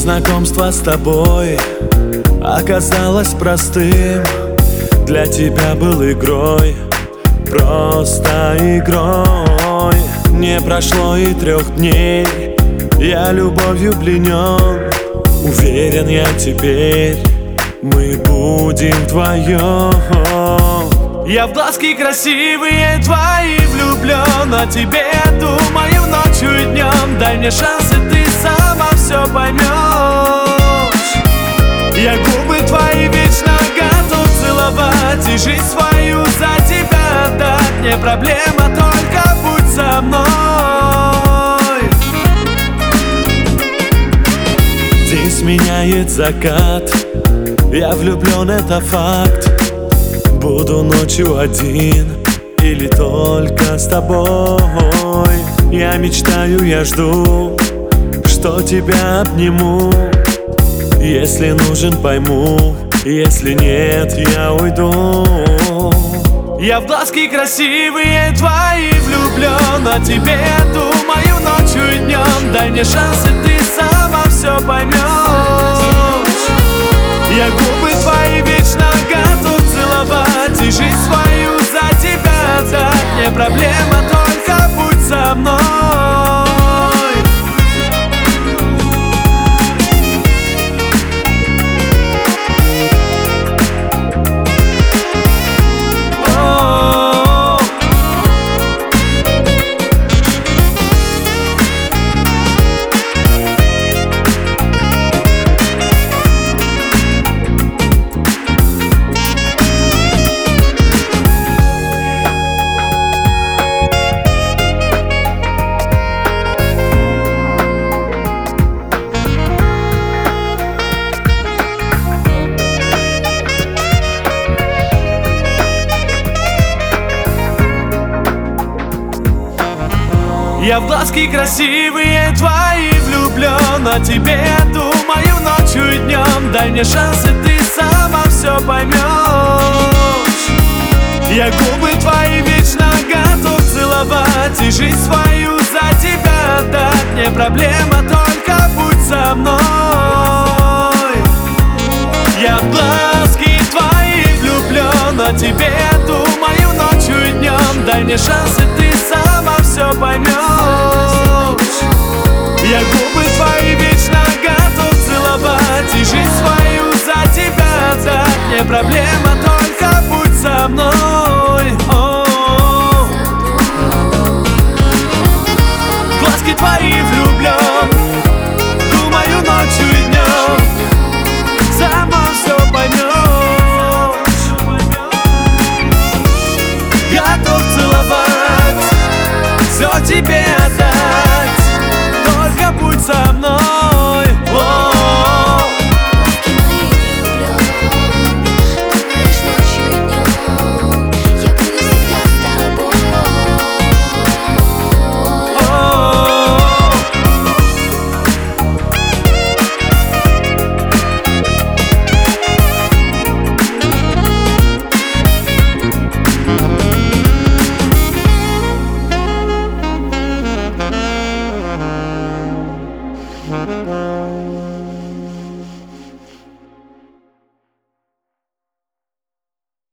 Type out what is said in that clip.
знакомство с тобой оказалось простым. Для тебя был игрой, просто игрой. Не прошло и 3 дней, я любовью пленен. Уверен я теперь, мы будем вдвоем. Я в глазки красивые твои влюблен, о тебе думаю ночью и днем. Дай мне шанс, и ты сама все поймешь. Я губы твои вечно готов целовать и жизнь свою за тебя отдать. Не проблема, только будь со мной. День сменяет закат, я влюблен, это факт. Буду ночью один или только с тобой. Я мечтаю, я жду, что тебя обниму. Если нужен, пойму, если нет, я уйду. Я в глазки красивые твои влюблен, о тебе думаю ночью и днем. Дай мне шанс, и ты сама все поймешь. Я губы твои вечно готов целовать и жизнь свою за тебя отдать. Не проблема, только будь со мной. Я в глазки красивые твои влюблен, о тебе думаю ночью и днем. Дай мне шанс, и ты сама все поймешь. Я губы твои вечно готов целовать и жизнь свою за тебя отдать. Не проблема, только будь со мной. Я в глазки твои влюблен, о тебе думаю ночью и днем. Дай мне шанс, и ты сама все поймешь.